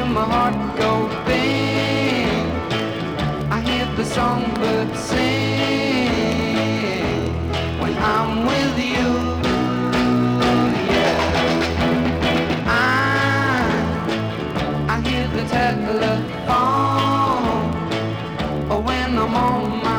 hear my heart go bang. I hear the songbirds sing when I'm with you. Yeah, I hear the telephone when I'm on my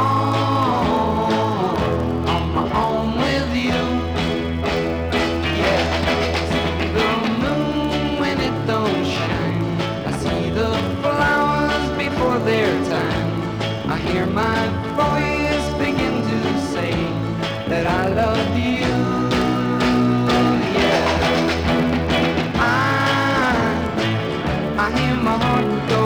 own with you. Yeah, the moon when it don't shine, I see the flowers before their time. I hear my voice begin to say that I love you. Yeah, I hear my heart go